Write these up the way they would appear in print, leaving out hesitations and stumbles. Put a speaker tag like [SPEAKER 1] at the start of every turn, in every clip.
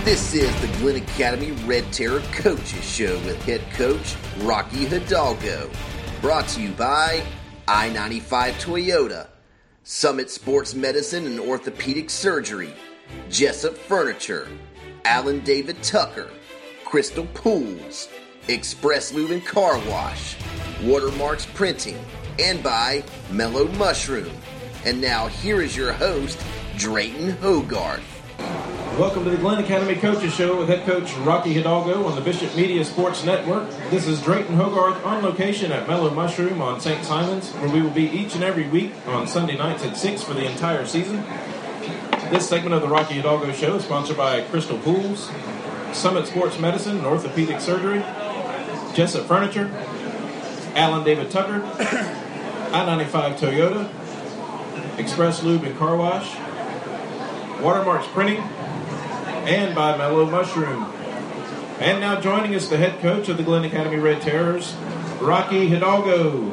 [SPEAKER 1] This is the Glen Academy Red Terror Coaches Show with head coach Rocky Hidalgo. Brought to you by I-95 Toyota, Summit Sports Medicine and Orthopedic Surgery, Jessup Furniture, Alan David Tucker, Crystal Pools, Express Lube and Car Wash, Watermarks Printing, and by Mellow Mushroom. And now here is your host, Drayton Hogarth.
[SPEAKER 2] Welcome to the Glen Academy Coaches Show with head coach Rocky Hidalgo on the Bishop Media Sports Network. This is Drayton Hogarth on location at Mellow Mushroom on St. Simon's, where we will be each and every week on Sunday nights at 6 for the entire season. This segment of the Rocky Hidalgo Show is sponsored by Crystal Pools, Summit Sports Medicine and Orthopedic Surgery, Jessup Furniture, Alan David Tucker, I-95 Toyota, Express Lube and Car Wash, Watermarks Printing, and by Mellow Mushroom. And now joining us, the head coach of the Glen Academy Red Terrors, Rocky Hidalgo.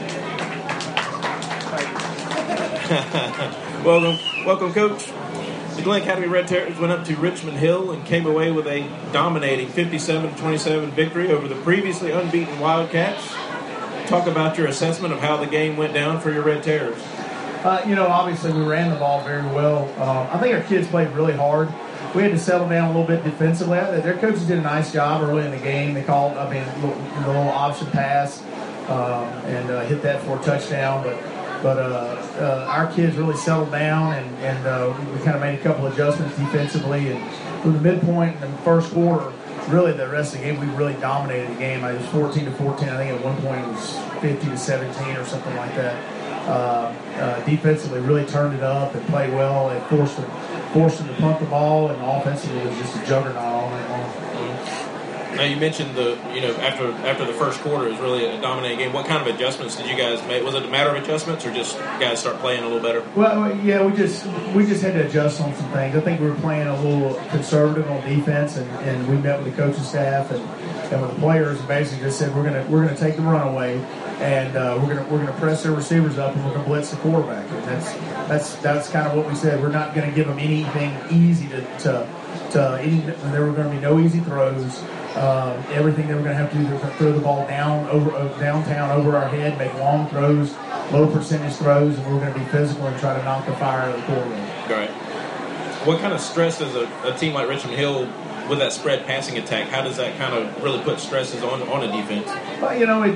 [SPEAKER 2] Welcome, Coach. The Glen Academy Red Terrors went up to Richmond Hill and came away with a dominating 57-27 victory over the previously unbeaten Wildcats. Talk about your assessment of how the game went down for your Red Terrors.
[SPEAKER 3] Obviously we ran the ball very well. I think our kids played really hard. We had to settle down a little bit defensively. Their coaches did a nice job early in the game. They called, a little option pass and hit that for a touchdown. But our kids really settled down, and we kind of made a couple adjustments defensively. And from the midpoint in the first quarter, really the rest of the game, we really dominated the game. It was 14-14. I think at one point it was 50-17 or something like that. Defensively really turned it up and played well. It forced them to punt the ball, and offensively it was just a juggernaut all night long.
[SPEAKER 2] Now you mentioned after the first quarter it was really a dominating game. What kind of adjustments did you guys make? Was it a matter of adjustments, or just guys start playing a little better?
[SPEAKER 3] Well, yeah, we just had to adjust on some things. I think we were playing a little conservative on defense, and we met with the coaching staff and with the players, and basically just said we're gonna take the run away, and we're gonna press their receivers up, and we're gonna blitz the quarterback. And that's kind of what we said. We're not gonna give them anything easy there were going to be no easy throws. Everything they were going to have to do was throw the ball downtown over our head, make long throws, low percentage throws, and we were going to be physical and try to knock the fire out of the quarterback.
[SPEAKER 2] Right. What kind of stress does a team like Richmond Hill with that spread passing attack? How does that kind of really put stresses on a defense?
[SPEAKER 3] Well,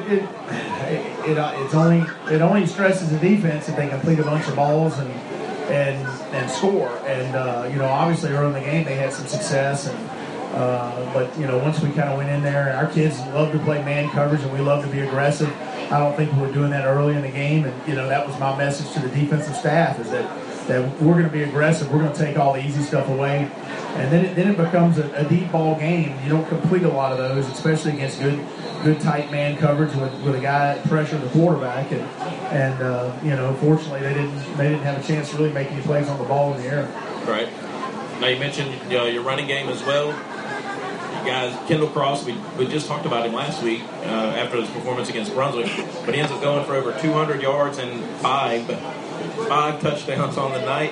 [SPEAKER 3] it only stresses the defense if they complete a bunch of balls and score. And obviously early in the game they had some success, but once we kind of went in there, our kids love to play man coverage and we love to be aggressive. I don't think we were doing that early in the game, and that was my message to the defensive staff, is that we're going to be aggressive. We're going to take all the easy stuff away, and then it becomes a deep ball game. You don't complete a lot of those, especially against good tight man coverage with a guy pressuring the quarterback, and fortunately they didn't have a chance to really make any plays on the ball in the air.
[SPEAKER 2] Right. Now you mentioned your running game as well. You guys, Kendall Cross, we just talked about him last week after his performance against Brunswick, but he ends up going for over 200 yards and five touchdowns on the night.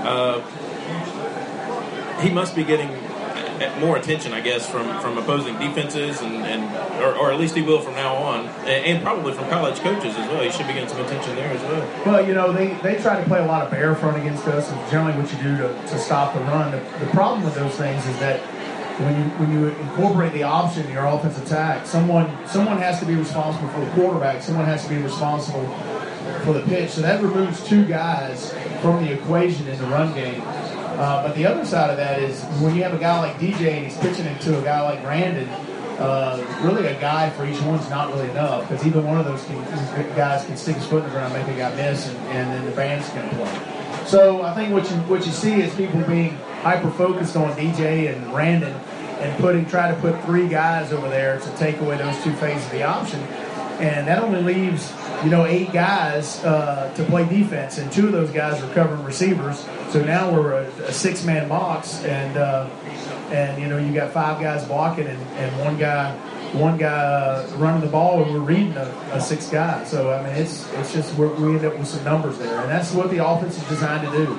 [SPEAKER 2] He must be getting more attention, I guess, from opposing defenses, or at least he will from now on, and probably from college coaches as well. He should be getting some attention there as well.
[SPEAKER 3] Well, they try to play a lot of bear front against us, and generally what you do to stop the run. The problem with those things is that when you incorporate the option in your offensive attack, someone has to be responsible for the quarterback. Someone has to be responsible for the pitch. So that removes two guys from the equation in the run game. But the other side of that is when you have a guy like DJ and he's pitching it to a guy like Brandon, really a guy for each one's not really enough, because even one of those guys can stick his foot in the ground and make a guy miss, and then the band's going to play. So I think what you see is people being hyper-focused on DJ and Brandon and try to put three guys over there to take away those two phases of the option. And that only leaves, 8 guys to play defense, and 2 of those guys are covering receivers. So now we're a 6-man box, and you got 5 guys blocking and one guy running the ball, and we're reading a 6th guy. So I mean, it's just we end up with some numbers there, and that's what the offense is designed to do.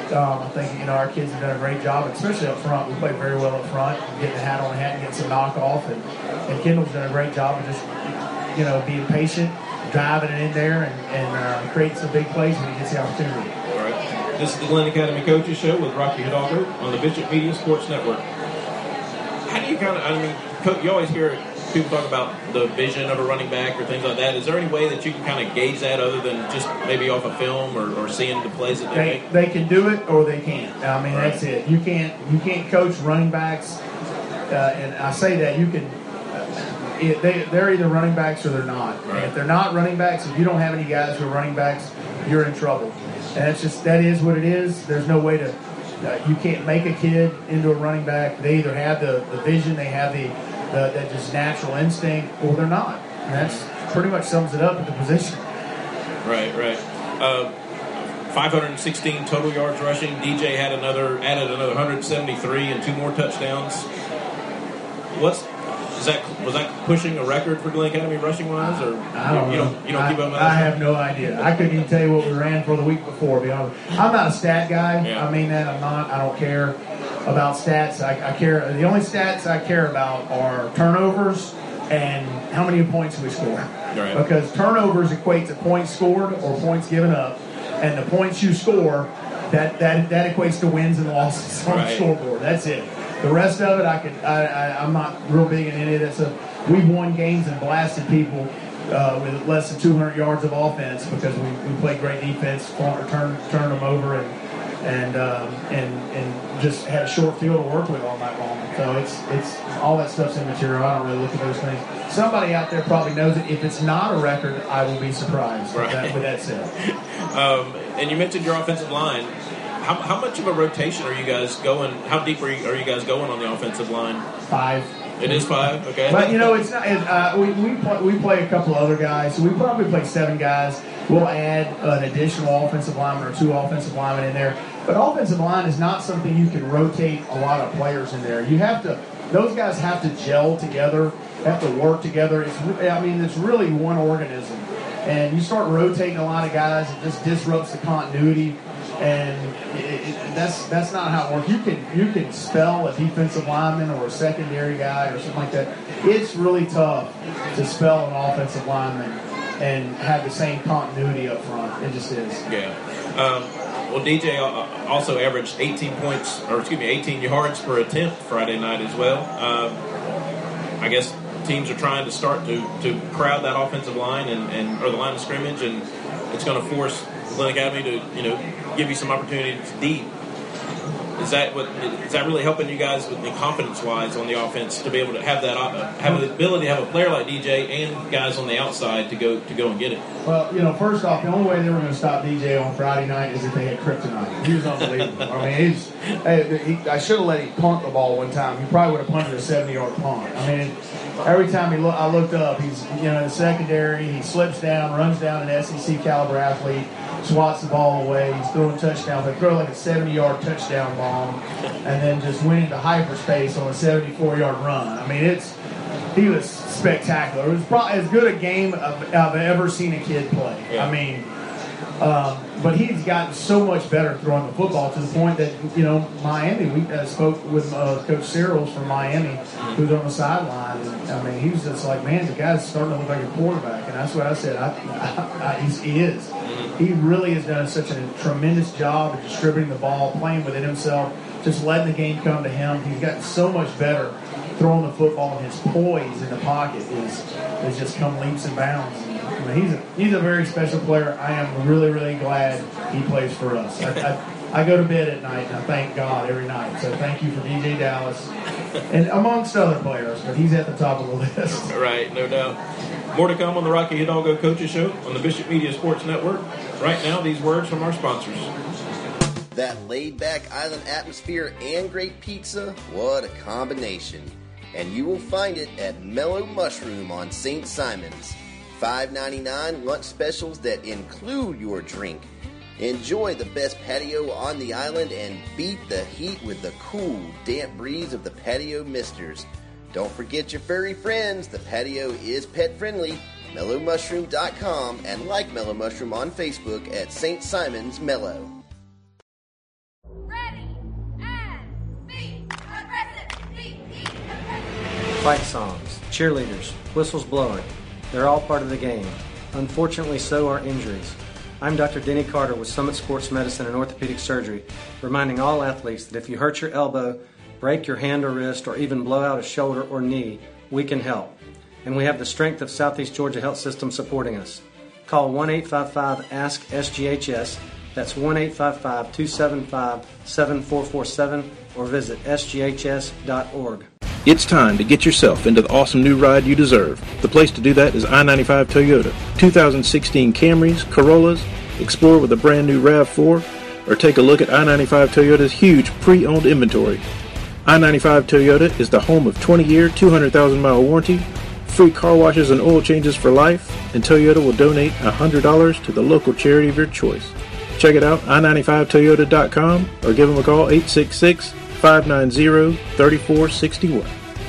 [SPEAKER 3] I think, our kids have done a great job, especially up front. We play very well up front, getting the hat on the hat and getting some knockoff. And Kendall's done a great job of just, being patient, driving it in there, and creating some big plays when he gets the opportunity.
[SPEAKER 2] All right. This is the Glen Academy Coaches Show with Rocky Hidalgo on the Bishop Media Sports Network. How do you Coach, you always hear people talk about the vision of a running back or things like that. Is there any way that you can kind of gauge that other than just maybe off a film or seeing the plays that they make?
[SPEAKER 3] They can do it or they can't. That's it. You can't coach running backs, and I say that you can. They're either running backs or they're not.
[SPEAKER 2] Right.
[SPEAKER 3] And if they're not running backs, if you don't have any guys who are running backs, you're in trouble. And that is what it is. There's no way to. You can't make a kid into a running back. They either have the vision, they have that just natural instinct, or they're not. And that's pretty much sums it up at the position.
[SPEAKER 2] Right. 516 total yards rushing. DJ added another 173 and 2 more touchdowns. Was that pushing a record for Glen Academy rushing wise, or
[SPEAKER 3] I don't know.
[SPEAKER 2] You don't keep up with that?
[SPEAKER 3] I have no idea. I couldn't even tell you what we ran for the week before. To be honest, I'm not a stat guy.
[SPEAKER 2] Yeah.
[SPEAKER 3] I mean that. I'm not. I don't care about stats. I care. The only stats I care about are turnovers and how many points we score.
[SPEAKER 2] Right.
[SPEAKER 3] Because turnovers equate to points scored or points given up, and the points you score that equates to wins and losses on the scoreboard. That's it. The rest of it, I'm not real big in any of that stuff. We've won games and blasted people with less than 200 yards of offense because we played great defense, turned them over, and just had a short field to work with all night long. So it's all that stuff's immaterial. I don't really look at those things. Somebody out there probably knows it. If it's not a record, I will be surprised.
[SPEAKER 2] Right.
[SPEAKER 3] With that said,
[SPEAKER 2] and you mentioned your offensive line. How much of a rotation are you guys going? How deep are you guys going on the offensive line?
[SPEAKER 3] 5.
[SPEAKER 2] It is 5, okay.
[SPEAKER 3] But it's not. We play a couple other guys, so we probably play 7 guys. We'll add an additional offensive lineman or 2 offensive linemen in there. But offensive line is not something you can rotate a lot of players in there. You have to. Those guys have to gel together, have to work together. It's really one organism, and you start rotating a lot of guys, it just disrupts the continuity. And that's not how it works. You can spell a defensive lineman or a secondary guy or something like that. It's really tough to spell an offensive lineman and have the same continuity up front. It just is.
[SPEAKER 2] Yeah. Well, DJ also averaged 18 yards per attempt Friday night as well. I guess teams are trying to start to crowd that offensive line or the line of scrimmage, and it's going to force Glen Academy to give you some opportunities deep. Is that really helping you guys with the confidence-wise on the offense to be able to have that have the ability to have a player like DJ and guys on the outside to go and get it?
[SPEAKER 3] Well, first off, the only way they were going to stop DJ on Friday night is if they had kryptonite. He was unbelievable. I should have let him punt the ball one time. He probably would have punted a 70-yard punt. Every time I looked up, he's in the secondary. He slips down, runs down an SEC caliber athlete, swats the ball away. He's throwing touchdowns. They throw like a 70-yard touchdown bomb, and then just went into hyperspace on a 74-yard run. He was spectacular. It was probably as good a game I've ever seen a kid play.
[SPEAKER 2] Yeah.
[SPEAKER 3] But he's gotten so much better throwing the football to the point that, Miami, we spoke with Coach Cyril's from Miami, who's on the sideline. And, he was just like, man, the guy's starting to look like a quarterback. And that's what I said. He is. He really has done such a tremendous job of distributing the ball, playing within himself, just letting the game come to him. He's gotten so much better throwing the football, and his poise in the pocket is just come leaps and bounds. He's a very special player. I am really, really glad he plays for us. I go to bed at night, and I thank God every night. So thank you for DJ Dallas, and amongst other players, but he's at the top of the list.
[SPEAKER 2] Right, no doubt. More to come on the Rocky Hidalgo Coaches Show on the Bishop Media Sports Network. Right now, these words from our sponsors.
[SPEAKER 1] That laid-back island atmosphere and great pizza, what a combination. And you will find it at Mellow Mushroom on St. Simon's. $5.99 lunch specials that include your drink. Enjoy the best patio on the island and beat the heat with the cool, damp breeze of the patio misters. Don't forget your furry friends. The patio is pet friendly. MellowMushroom.com and like Mellow Mushroom on Facebook at St. Simon's Mellow.
[SPEAKER 4] fight songs, cheerleaders, whistles blowing. They're all part of the game. Unfortunately, so are injuries. I'm Dr. Denny Carter with Summit Sports Medicine and Orthopedic Surgery, reminding all athletes that if you hurt your elbow, break your hand or wrist, or even blow out a shoulder or knee, we can help. And we have the strength of Southeast Georgia Health System supporting us. Call 1-855-ASK-SGHS. That's 1-855-275-7447 or visit sghs.org.
[SPEAKER 5] It's time to get yourself into the awesome new ride you deserve. The place to do that is I-95 Toyota. 2016 Camrys, Corollas, explore with a brand new RAV4, or take a look at I-95 Toyota's huge pre-owned inventory. I-95 Toyota is the home of 20-year, 200,000-mile warranty, free car washes and oil changes for life, and Toyota will donate $100 to the local charity of your choice. Check it out, i95toyota.com, or give them a call, 866-590-3461.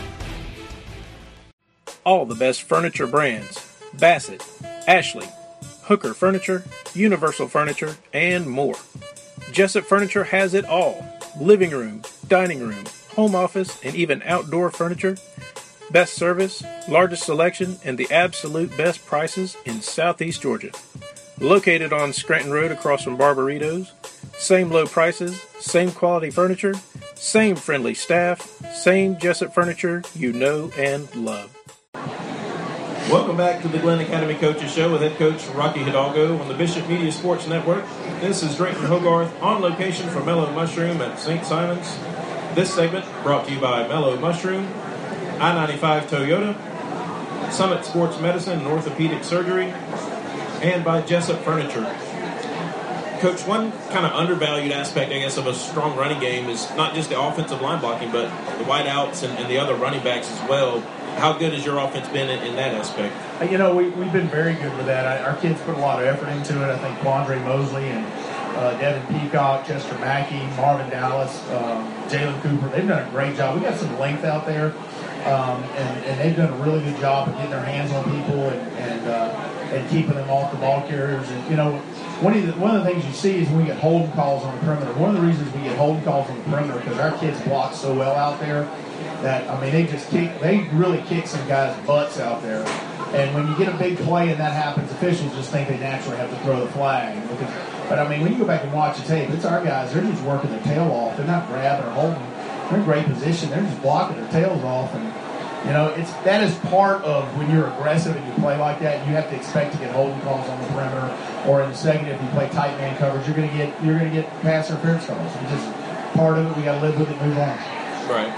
[SPEAKER 5] All the best furniture brands: Bassett, Ashley, Hooker Furniture, Universal Furniture, and more. Jessup Furniture has it all: living room, dining room, home office, and even outdoor furniture. Best service, largest selection, and the absolute best prices in Southeast Georgia. Located on Scranton Road across from Barbaritos. Same low prices, same quality furniture, same friendly staff, same Jessup Furniture you know and love.
[SPEAKER 2] Welcome back to the Glenn Academy Coaches Show with head coach Rocky Hidalgo on the Bishop Media Sports Network. This is Drayton Hogarth on location for Mellow Mushroom at St. Simon's. This segment brought to you by Mellow Mushroom, I-95 Toyota, Summit Sports Medicine and Orthopedic Surgery, and by Jessup Furniture. Coach, one kind of undervalued aspect, I guess, of a strong running game is not just the offensive line blocking, but the wideouts and the other running backs as well. How good has your offense been in that aspect?
[SPEAKER 3] You know, we've been very good with that. Our kids put a lot of effort into it. I think Quandre Mosley and Devin Peacock, Chester Mackey, Marvin Dallas, Jalen Cooper, they've done a great job. We got some length out there, and they've done a really good job of getting their hands on people and keeping them off the ball carriers. And, you know, one of the things you see is when we get holding calls on the perimeter. One of the reasons we get holding calls on the perimeter because our kids block so well out there that, I mean, they really kick some guys' butts out there. And when you get a big play and that happens, officials just think they naturally have to throw the flag. But, I mean, when you go back and watch the tape, it's our guys. They're just working their tail off. They're not grabbing or holding. They're in great position. They're just blocking their tails off. And, you know, that is part of when you're aggressive and you play like that, you have to expect to get holding calls on the perimeter, or in the second, if you play tight man coverage, you're going to get pass interference calls. It's just part of it. We got to live with it, move on.
[SPEAKER 2] Right.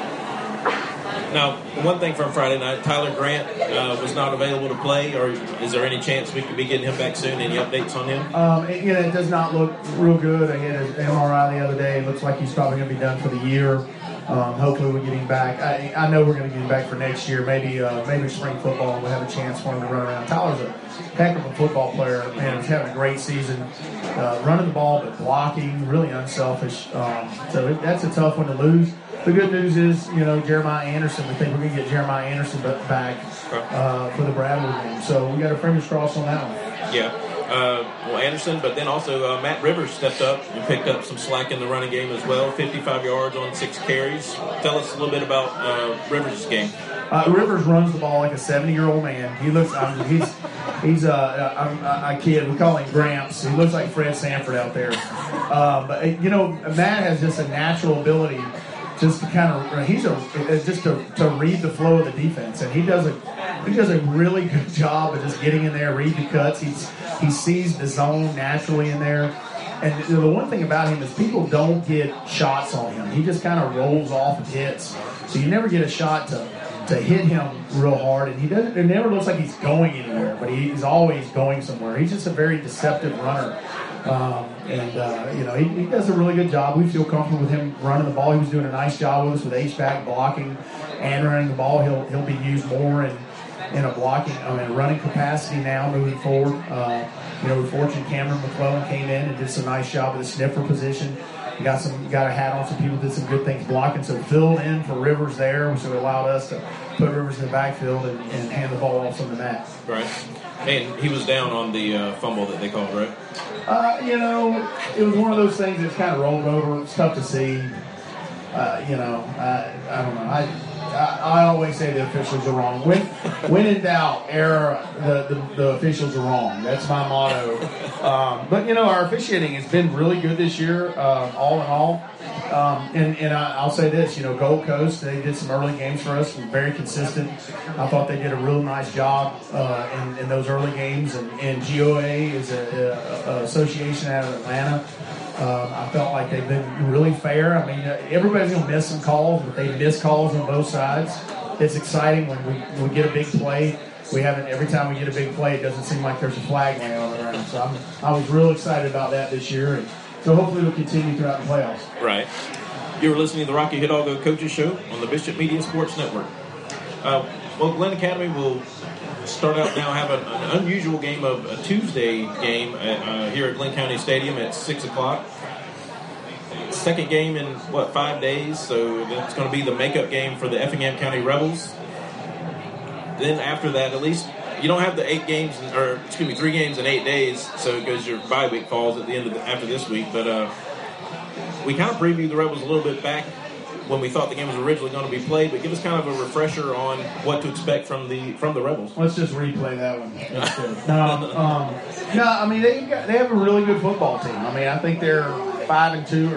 [SPEAKER 2] Now, one thing from Friday night, Tyler Grant was not available to play, or is there any chance we could be getting him back soon? Any updates on him?
[SPEAKER 3] It does not look real good. I had his MRI the other day. It looks like he's probably going to be done for the year. Hopefully we'll get him back. I know we're going to get him back for next year. Maybe spring football, and we'll have a chance for him to run around. Tyler's a heck of a football player. Man, he's having a great season. Running the ball, but blocking, really unselfish. So that's a tough one to lose. The good news is, you know, Jeremiah Anderson, we think we're going to get Jeremiah Anderson back for the Bradley game. So we got our fingers crossed on that one.
[SPEAKER 2] Yeah. Well, Anderson, but then also Matt Rivers stepped up and picked up some slack in the running game as well. 55 yards on 6 carries. Tell us a little bit about Rivers' game.
[SPEAKER 3] Rivers runs the ball like a 70-year-old man. He looks, he's a kid. We call him Gramps. He looks like Fred Sanford out there. But you know, Matt has just a natural ability just to kind of to read the flow of the defense, and he does a really good job of just getting in there, read the cuts. He sees the zone naturally in there. And the one thing about him is people don't get shots on him. He just kind of rolls off and hits. So you never get a shot to hit him real hard. And it never looks like he's going anywhere, but he's always going somewhere. He's just a very deceptive runner. He does a really good job. We feel comfortable with him running the ball. He was doing a nice job with us with H-back blocking and running the ball. He'll be used more in a running capacity now moving forward. We're fortunate Cameron McClellan came in and did some nice job with the sniffer position. Got a hat on some people, did some good things blocking. So filled in for Rivers there, which allowed us to put Rivers in the backfield and hand the ball off from the mat.
[SPEAKER 2] Right. And he was down on the fumble that they called, right?
[SPEAKER 3] It was one of those things that's kind of rolled over. It's tough to see. I don't know. I always say the officials are wrong. When in doubt, err, the officials are wrong. That's my motto. But, our officiating has been really good this year, all in all. And I'll say this, Gold Coast, they did some early games for us, very consistent. I thought they did a real nice job in those early games. And GOA is an association out of Atlanta. I felt like they've been really fair. I mean, everybody's going to miss some calls, but they miss calls on both sides. It's exciting when we get a big play. Every time we get a big play, it doesn't seem like there's a flag laying on the ground. So I was real excited about that this year. And so hopefully it'll continue throughout the playoffs.
[SPEAKER 5] Right. You're listening to the Rocky Hidalgo Coaches Show on the Bishop Media Sports Network. Well, Glen Academy will start out now, have an unusual game of a Tuesday game here at Glen County Stadium at 6 o'clock. Second game in, 5 days? So that's going to be the makeup game for the Effingham County Rebels. Then after that, at least, you don't have the 3 games in 8 days, so because your bye week falls at the end of after this week. But we kind of previewed the Rebels a little bit back when we thought the game was originally going to be played, but give us kind of a refresher on what to expect from the Rebels.
[SPEAKER 3] Let's just replay that one. That's good. No, I mean they have a really good football team. I mean I think they're 5-2 or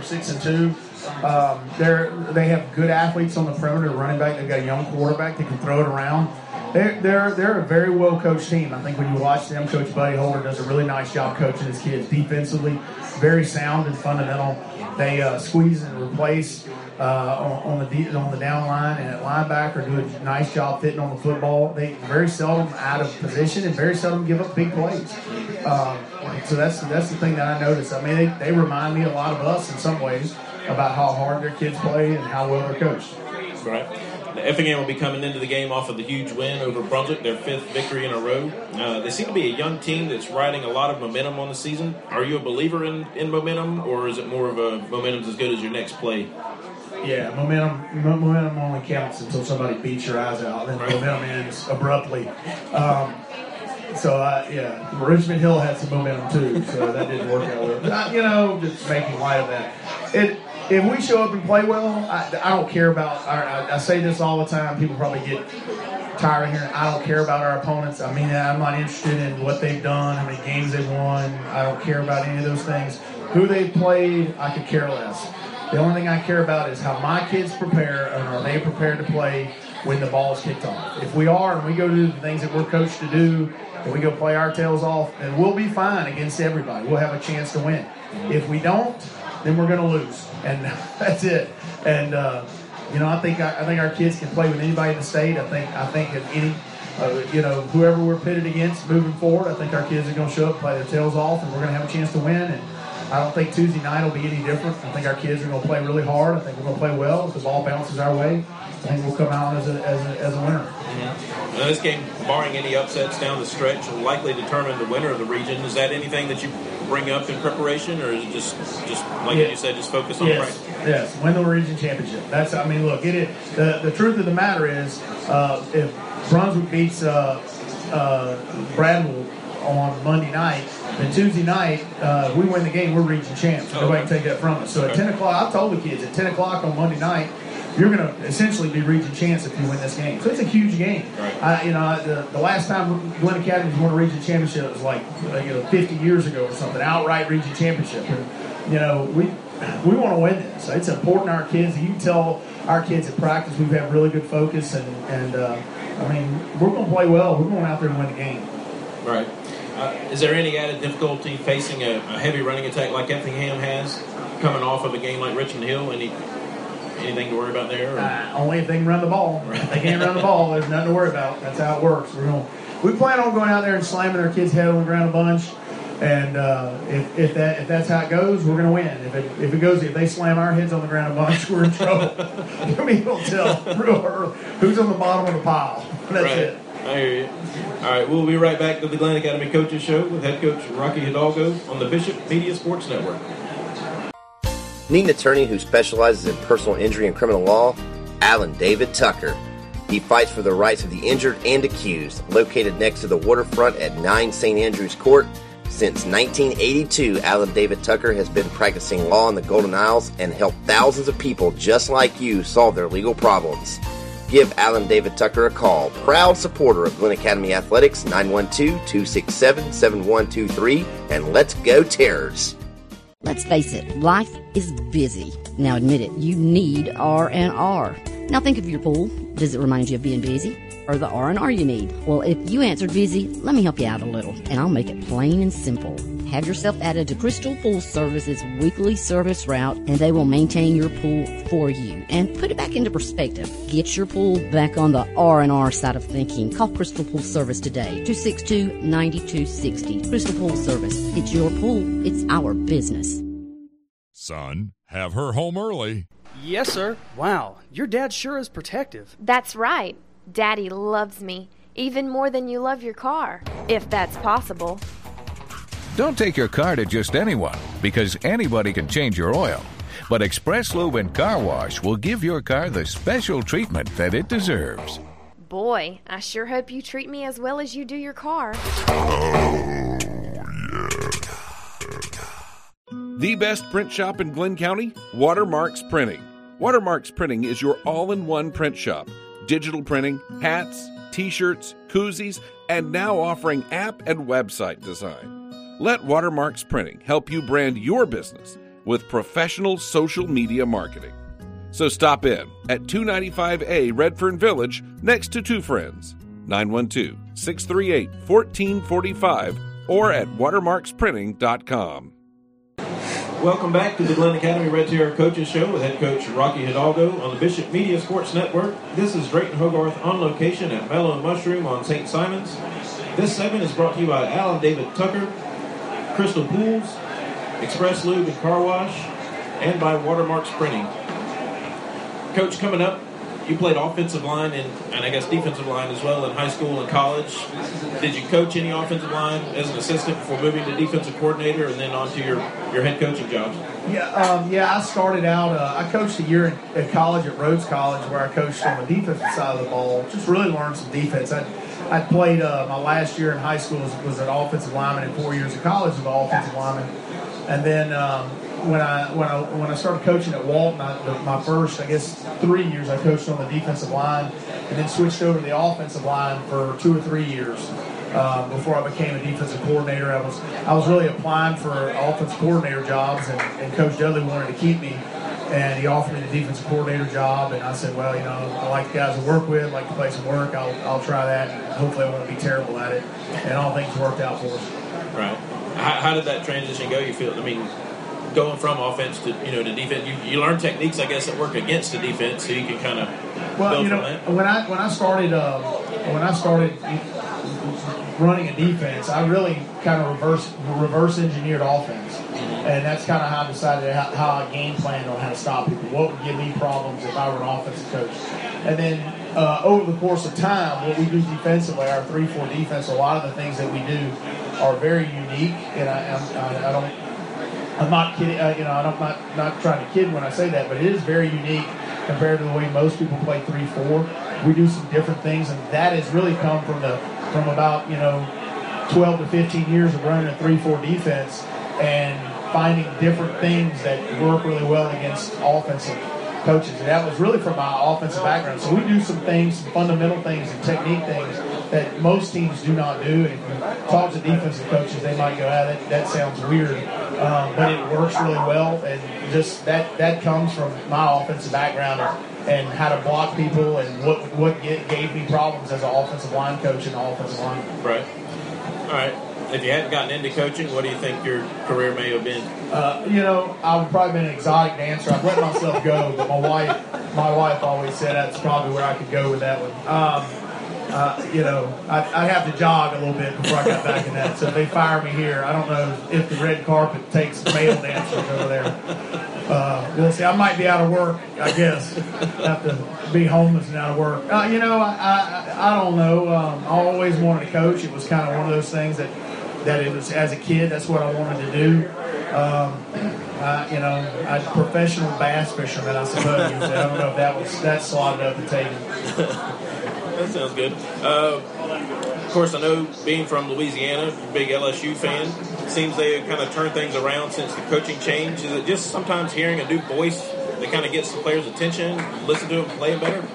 [SPEAKER 3] 6-2. They have good athletes on the perimeter, running back. They've got a young quarterback that can throw it around. They're a very well coached team. I think when you watch them, Coach Buddy Holder does a really nice job coaching his kids defensively. Very sound and fundamental. They squeeze and replace on the down line and at linebacker, do a nice job fitting on the football. They very seldom out of position and very seldom give up big plays. So that's the thing that I noticed. I mean, they remind me a lot of us in some ways about how hard their kids play and how well they're coached.
[SPEAKER 5] Right. The Effingham will be coming into the game off of the huge win over Brunswick, their 5th victory in a row. They seem to be a young team that's riding a lot of momentum on the season. Are you a believer in momentum, or is it more of a momentum's as good as your next play?
[SPEAKER 3] Yeah, momentum only counts until somebody beats your eyes out, and then momentum ends abruptly. Richmond Hill had some momentum too, so that didn't work out well. Just making light of that. If we show up and play well, I don't care about I say this all the time. People probably get tired of hearing, I don't care about our opponents. I mean, I'm not interested in what they've done, how many games they've won. I don't care about any of those things. Who they've played, I could care less. The only thing I care about is how my kids prepare, and are they prepared to play when the ball's kicked off. If we are, and we go do the things that we're coached to do, and we go play our tails off, then we'll be fine against everybody. We'll have a chance to win. If we don't, then we're going to lose, and that's it. And I think our kids can play with anybody in the state. I think if any, whoever we're pitted against moving forward, I think our kids are going to show up, play their tails off, and we're going to have a chance to win. And I don't think Tuesday night will be any different. I think our kids are going to play really hard. I think we're going to play well. If the ball bounces our way, I think we'll come out as a winner.
[SPEAKER 5] Mm-hmm. Now, this game, barring any upsets down the stretch, will likely determine the winner of the region. Is that anything that you bring up in preparation, or is it just like you said, just focus on practice?
[SPEAKER 3] Yes, win the region championship. Look, the truth of the matter is, if Brunswick beats Bradwell on Monday night, then Tuesday night, if we win the game, we're region champs. Nobody can take that from us. So at 10 o'clock, I've told the kids, at 10 o'clock on Monday night, you're going to essentially be region champs if you win this game. So it's a huge game. Right. The last time Glen Academy won a region championship was 50 years ago or something, outright region championship. And, we want to win this. It's important to our kids. You can tell our kids at practice we've had really good focus, and we're going to play well. We're going out there and win the game.
[SPEAKER 5] Right. Is there any added difficulty facing a heavy running attack like Effingham has, coming off of a game like Richmond Hill? Anything to worry about there?
[SPEAKER 3] Only if they can run the ball. If they can't run the ball, there's nothing to worry about. That's how it works. We plan on going out there and slamming their kids' head on the ground a bunch. And if that's how it goes, we're going to win. If they slam our heads on the ground a bunch, we're in trouble. We'll tell real early who's on the bottom of the pile. That's it.
[SPEAKER 5] I hear you. All right, we'll be right back to the Glen Academy Coaches Show with head coach Rocky Hidalgo on the Bishop Media Sports Network.
[SPEAKER 1] Need an attorney who specializes in personal injury and criminal law? Alan David Tucker. He fights for the rights of the injured and accused. Located next to the waterfront at 9 St. Andrews Court. Since 1982, Alan David Tucker has been practicing law in the Golden Isles and helped thousands of people just like you solve their legal problems. Give Alan David Tucker a call. Proud supporter of Glen Academy Athletics, 912-267-7123, and let's go Terrors.
[SPEAKER 6] Let's face it, life is busy. Now admit it, you need R&R. Now think of your pool. Does it remind you of being busy? Or the R&R you need? Well, if you answered busy, let me help you out a little, and I'll make it plain and simple. Have yourself added to Crystal Pool Service's weekly service route, and they will maintain your pool for you and put it back into perspective. Get your pool back on the R&R side of thinking. Call Crystal Pool Service today, 262-9260. Crystal Pool Service. It's your pool. It's our business.
[SPEAKER 7] Son, have her home early.
[SPEAKER 8] Yes, sir. Wow, your dad sure is protective.
[SPEAKER 9] That's right. Daddy loves me, even more than you love your car, if that's possible.
[SPEAKER 10] Don't take your car to just anyone, because anybody can change your oil. But Express Lube and Car Wash will give your car the special treatment that it deserves.
[SPEAKER 9] Boy, I sure hope you treat me as well as you do your car.
[SPEAKER 7] Oh, yeah.
[SPEAKER 11] The best print shop in Glen County? Watermarks Printing. Watermarks Printing is your all-in-one print shop. Digital printing, hats, t-shirts, koozies, and now offering app and website design. Let Watermarks Printing help you brand your business with professional social media marketing. So stop in at 295A Redfern Village next to Two Friends, 912-638-1445, or at watermarksprinting.com.
[SPEAKER 2] Welcome back to the Glen Academy Red Terror Coaches Show with head coach Rocky Hidalgo on the Bishop Media Sports Network. This is Drayton Hogarth on location at Mellow Mushroom on St. Simons. This segment is brought to you by Alan David Tucker, Crystal Pools, Express Lube and Car Wash, and by Watermarks Printing. Coach, coming up, you played offensive line and I guess defensive line as well in high school and college. Did you coach any offensive line as an assistant before moving to defensive coordinator and then on to your head coaching jobs?
[SPEAKER 3] I started out, I coached a year at college at Rhodes College where I coached on the defensive side of the ball. Just really learned some defense. I played my last year in high school was an offensive lineman and 4 years of college as an offensive lineman. And then when I started coaching at Walton, my first, 3 years, I coached on the defensive line and then switched over to the offensive line for 2 or 3 years before I became a defensive coordinator. I was really applying for offensive coordinator jobs, and Coach Dudley wanted to keep me, and he offered me the defensive coordinator job, and I said, well, I like the guys to work with, like to play some work, I'll try that, and hopefully I won't be terrible at it, and all things worked out for us.
[SPEAKER 2] Right. How did that transition go, you feel? Going from offense to to defense, you learn techniques, I guess, that work against the defense, so you can kind of build from that.
[SPEAKER 3] When I started running a defense, I really kind of reverse engineered offense, and that's kind of how I decided how I game planned on how to stop people. What would give me problems if I were an offensive coach? And then over the course of time, what we do defensively, our 3-4 defense, a lot of the things that we do are very unique, and I'm not kidding. I'm not trying to kid when I say that, but it is very unique compared to the way most people play 3-4. We do some different things, and that has really come from about 12 to 15 years of running a 3-4 defense and finding different things that work really well against offensive coaches. And that was really from my offensive background. So we do some things, some fundamental things and technique things that most teams do not do. And if you talk to defensive coaches, they might go, that sounds weird. But it works really well. And just that comes from my offensive background and how to block people and what gave me problems as an offensive line coach and offensive line.
[SPEAKER 2] Right. All right. If you hadn't gotten into coaching, what do you think your career may have been?
[SPEAKER 3] I would probably been an exotic dancer. I've let myself go, but my wife always said that's probably where I could go with that one. I'd have to jog a little bit before I got back in that. So if they fire me here, I don't know if the red carpet takes male dancers over there. We'll see. I might be out of work, I guess. Have to be homeless and out of work. I don't know. I always wanted to coach. It was kind of one of those things that it was, as a kid, that's what I wanted to do. I'm a professional bass fisherman, I suppose. I don't know if that slotted up the table.
[SPEAKER 2] That sounds good. Of course, I know being from Louisiana, big LSU fan, it seems they kind of turned things around since the coaching change. Is it just sometimes hearing a new voice that kind of gets the players' attention, listen to them play better?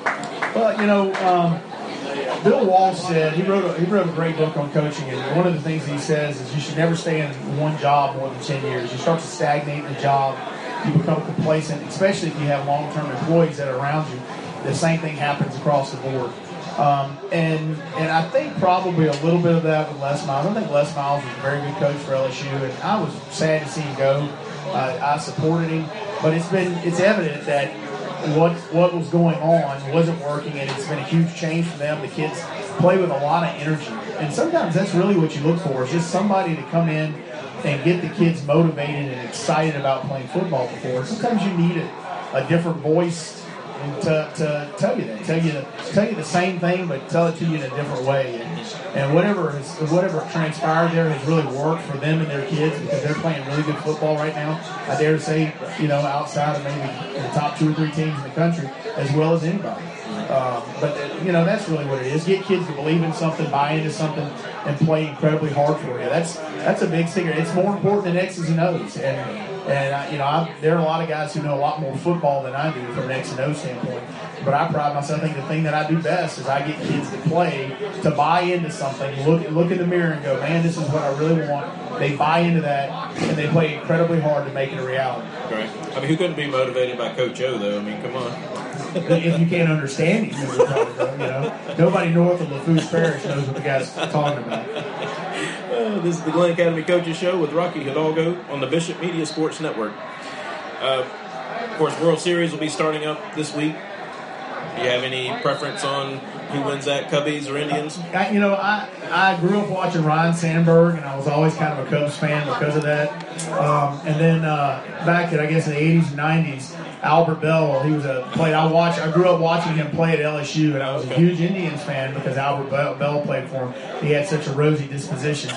[SPEAKER 3] Well, Bill Walsh said he wrote a great book on coaching, and one of the things he says is you should never stay in one job more than 10 years. You start to stagnate in a job, you become complacent, especially if you have long-term employees that are around you. The same thing happens across the board. And I think probably a little bit of that with Les Miles. I think Les Miles was a very good coach for LSU, and I was sad to see him go. I supported him, but it's evident that what was going on wasn't working, and it's been a huge change for them. The kids play with a lot of energy, and sometimes that's really what you look for, is just somebody to come in and get the kids motivated and excited about playing football before. Sometimes you need a different voice to tell you that, tell you the same thing, but tell it to you in a different way. And whatever transpired there has really worked for them and their kids, because they're playing really good football right now. I dare to say, outside of maybe the top 2 or 3 teams in the country, as well as anybody. But that's really what it is. Get kids to believe in something, buy into something, and play incredibly hard for you. That's a big secret. It's more important than X's and O's. And there are a lot of guys who know a lot more football than I do from an X and O standpoint. But I pride myself. I think the thing that I do best is I get kids to play, to buy into something, look in the mirror and go, man, this is what I really want. They buy into that, and they play incredibly hard to make it a reality.
[SPEAKER 2] Right. I mean, who couldn't be motivated by Coach O, though? I mean, come on.
[SPEAKER 3] If you can't understand him, nobody north of Lafourche Parish knows what the guy's talking about.
[SPEAKER 2] This is the Glenn Academy Coaches Show with Rocky Hidalgo on the Bishop Media Sports Network. Of course, World Series will be starting up this week. Do you have any preference on who wins that, Cubbies or Indians?
[SPEAKER 3] I grew up watching Ryan Sandberg, and I was always kind of a Cubs fan because of that. And then back in, I guess, in the 80s and 90s, Albert Bell, he was I grew up watching him play at LSU, and I was a huge Indians fan because Albert Bell played for him. He had such a rosy disposition.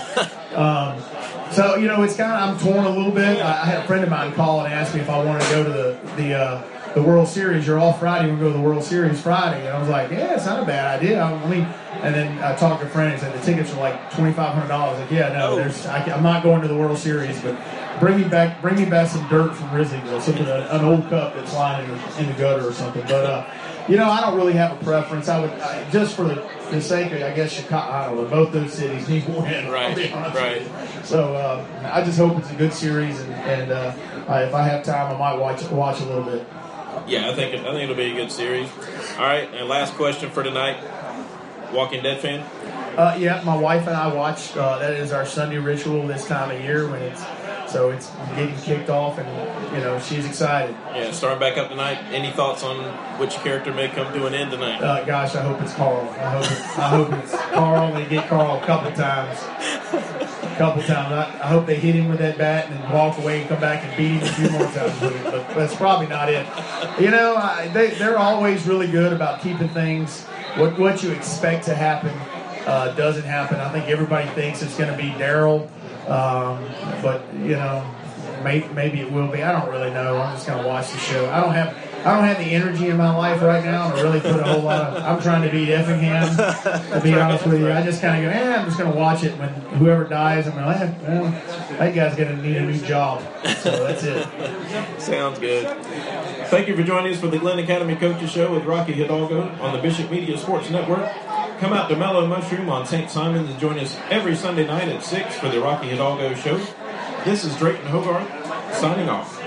[SPEAKER 3] So, it's kind of, I'm torn a little bit. I had a friend of mine call and ask me if I wanted to go to the World Series. You're off Friday, we'll go to the World Series Friday. And I was like, yeah, it's not a bad idea. And then I talked to a friend and said the tickets are like $2,500. Like, yeah, no, I'm not going to the World Series, but bring me back some dirt from Wrigleyville, something, an old cup that's lying in the gutter or something. But I don't really have a preference. I would just for the sake of, I guess, Chicago. I don't know. Both those cities need to win.
[SPEAKER 2] Right.
[SPEAKER 3] So I just hope it's a good series, and if I have time, I might watch a little bit.
[SPEAKER 2] Yeah, I think it'll be a good series. All right, and last question for tonight. Walking Dead fan?
[SPEAKER 3] Yeah, my wife and I watch. That is our Sunday ritual this time of year when it's getting kicked off, and she's excited.
[SPEAKER 2] Yeah, starting back up tonight. Any thoughts on which character may come to an end tonight?
[SPEAKER 3] Gosh, I hope it's Carl. I hope it's Carl. They get Carl a couple times. I hope they hit him with that bat and then walk away and come back and beat him a few more times with it. But that's probably not it. They're always really good about keeping things. What you expect to happen doesn't happen. I think everybody thinks it's going to be Daryl, but maybe it will be. I don't really know. I'm just going to watch the show. I don't have the energy in my life right now to really put a whole lot of. I'm trying to beat Effingham. To be honest with you, I just kind of go. I'm just going to watch it. When whoever dies, I'm going. That guy's going to need a new job. So that's it.
[SPEAKER 2] Sounds good. Thank you for joining us for the Glenn Academy Coaches Show with Rocky Hidalgo on the Bishop Media Sports Network. Come out to Mellow Mushroom on St. Simons and join us every Sunday night at 6 for the Rocky Hidalgo Show. This is Drayton Hogarth signing off.